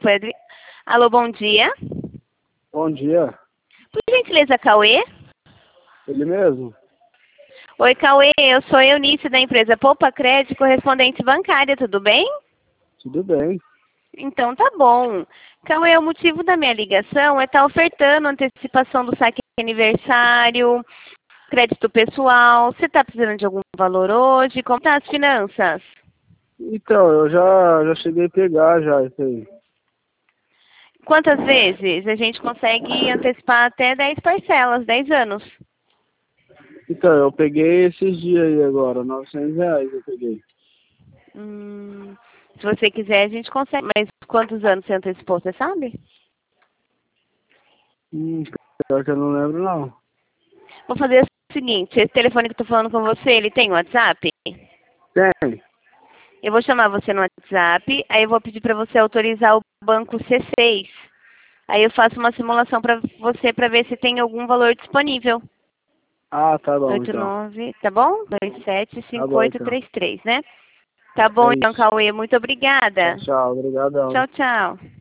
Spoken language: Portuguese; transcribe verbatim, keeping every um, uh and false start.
foi Adri... Alô, bom dia. Bom dia. Por gentileza, Cauê? Ele mesmo? Oi, Cauê, eu sou Eunice da empresa Poupa Crédito, correspondente bancária, tudo bem? Tudo bem. Então tá bom. Cauê, o motivo da minha ligação é estar ofertando antecipação do saque aniversário, crédito pessoal. Você está precisando de algum valor hoje? Como tá as finanças? Então, eu já, já cheguei a pegar já isso aí. Quantas vezes? A gente consegue antecipar até dez parcelas, dez anos. Então, eu peguei esses dias aí agora, novecentos reais eu peguei. Hum, se você quiser, a gente consegue. Mas quantos anos você antecipou, você sabe? Hum, pior que eu não lembro não. Vou fazer o seguinte, esse telefone que eu tô falando com você, ele tem WhatsApp? Tem. Eu vou chamar você no WhatsApp, aí eu vou pedir para você autorizar o banco C seis. Aí eu faço uma simulação para você para ver se tem algum valor disponível. Ah, tá bom oito então. nove, tá bom? dois sete Tá cinco bom oito então. três três, né? Tá bom É então, isso. Cauê. Muito Tchau, obrigada. tchau. Obrigadão. Tchau, tchau.